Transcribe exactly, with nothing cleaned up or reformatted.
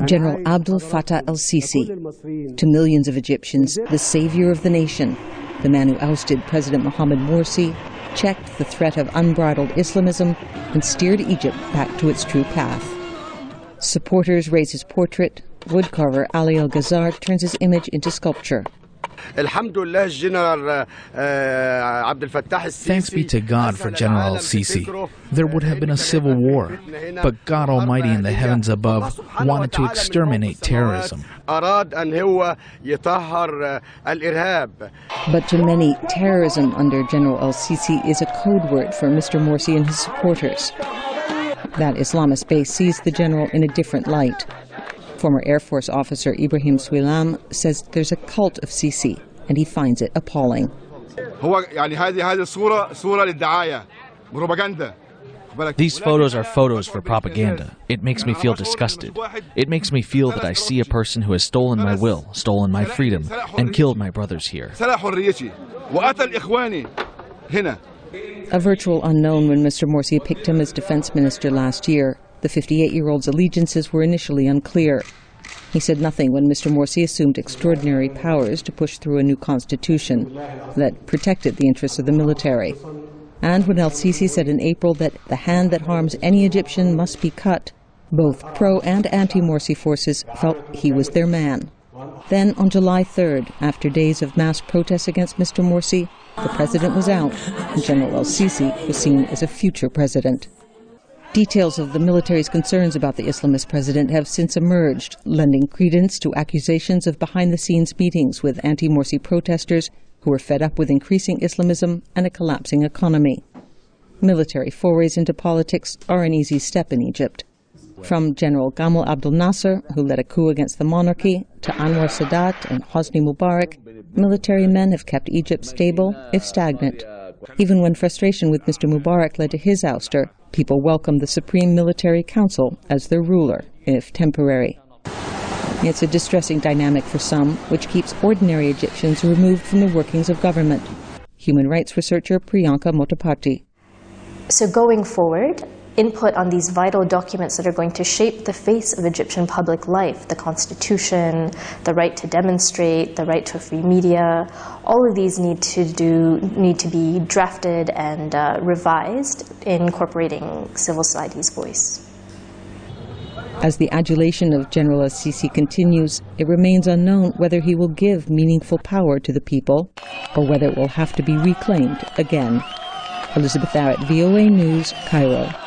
General Abdel Fattah el-Sisi, to millions of Egyptians, the savior of the nation, the man who ousted President Mohamed Morsi, checked the threat of unbridled Islamism, and steered Egypt back to its true path. Supporters raise his portrait. Woodcarver Ali El-Ghazar turns his image into sculpture. Thanks be to God for General al-Sisi. There would have been a civil war, but God Almighty in the heavens above wanted to exterminate terrorism. But to many, terrorism under General al-Sisi is a code word for Mister Morsi and his supporters. That Islamist base sees the general in a different light. Former Air Force officer Ibrahim Swilam says there's a cult of Sisi, and he finds it appalling. These photos are photos for propaganda. It makes me feel disgusted. It makes me feel that I see a person who has stolen my will, stolen my freedom, and killed my brothers here. A virtual unknown when Mister Morsi picked him as defense minister last year, the fifty-eight-year-old's allegiances were initially unclear. He said nothing when Mister Morsi assumed extraordinary powers to push through a new constitution that protected the interests of the military. And when el-Sisi said in April that the hand that harms any Egyptian must be cut, both pro- and anti-Morsi forces felt he was their man. Then on July third, after days of mass protests against Mister Morsi, the president was out, and General el-Sisi was seen as a future president. Details of the military's concerns about the Islamist president have since emerged, lending credence to accusations of behind-the-scenes meetings with anti-Morsi protesters who were fed up with increasing Islamism and a collapsing economy. Military forays into politics are an easy step in Egypt. From General Gamal Abdel Nasser, who led a coup against the monarchy, to Anwar Sadat and Hosni Mubarak, military men have kept Egypt stable, if stagnant. Even when frustration with Mister Mubarak led to his ouster, people welcomed the Supreme Military Council as their ruler, if temporary. It's a distressing dynamic for some, which keeps ordinary Egyptians removed from the workings of government. Human rights researcher Priyanka Motaparty. So going forward, input on these vital documents that are going to shape the face of Egyptian public life, the constitution, the right to demonstrate, the right to free media, all of these need to do need to be drafted and uh, revised, incorporating civil society's voice. As the adulation of General al-Sisi continues, it remains unknown whether he will give meaningful power to the people or whether it will have to be reclaimed again. Elizabeth Barrett, V O A News, Cairo.